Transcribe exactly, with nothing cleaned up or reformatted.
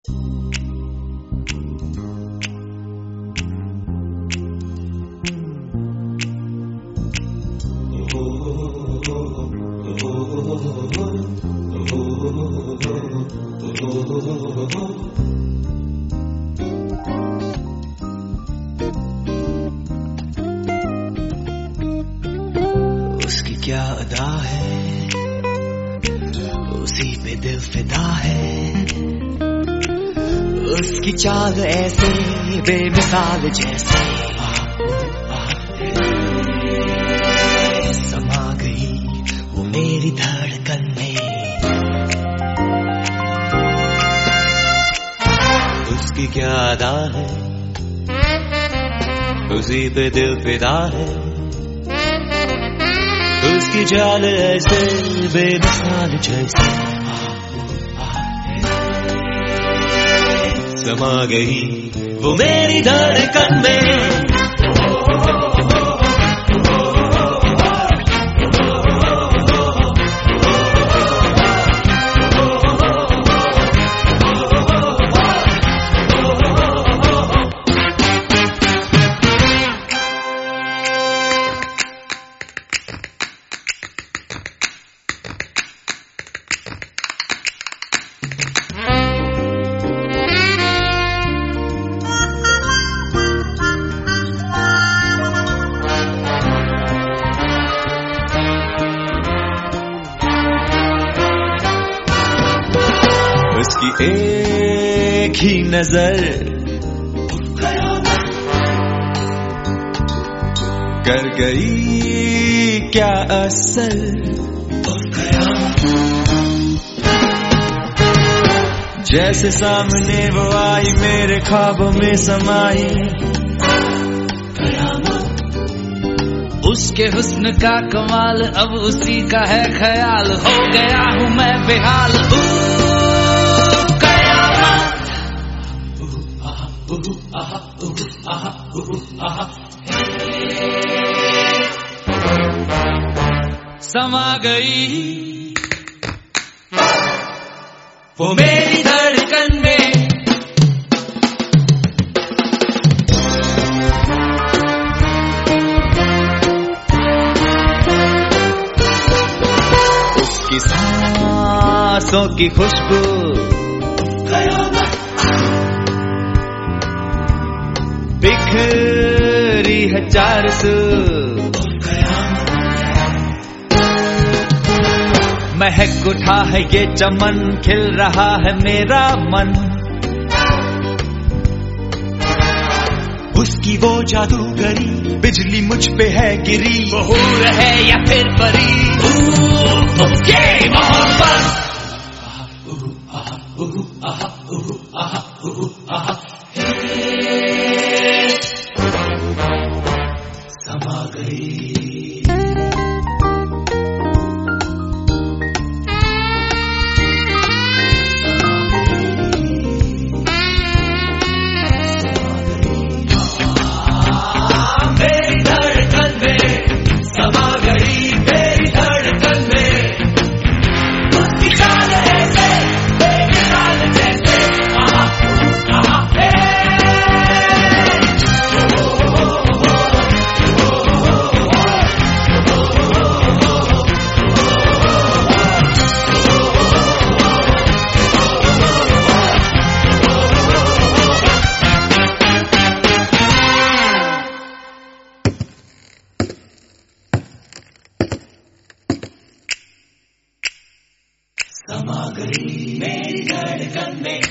उसकी क्या अदा है, उसी पे दिल फिदा है। उसकी चाल ऐसे बेमिसाल जैसे समा गई वो मेरी धड़कन में। उसकी क्या अदा है, उसी पे दिल फिदा है। उसकी चाल ऐसे बेमिसाल जैसे समा गई वो मेरी धड़कन में। उसकी एक ही नजर कर गई क्या असर। जैसे सामने वो आई मेरे ख्वाबों में समाई। उसके हुस्न का कमाल अब उसी का है ख्याल। हो गया हूँ मैं बेहाल। समा गई वो मेरी धड़कन में। उसकी सांसों की खुशबू बिखरी है चार सू। महक उठा है ये चमन, खिल रहा है मेरा मन। उसकी वो जादूगरी बिजली मुझ पे है गिरी। वो हूर है या फिर परी, ये मोहब्बत। समा गई समा गई मेरी धड़कन में।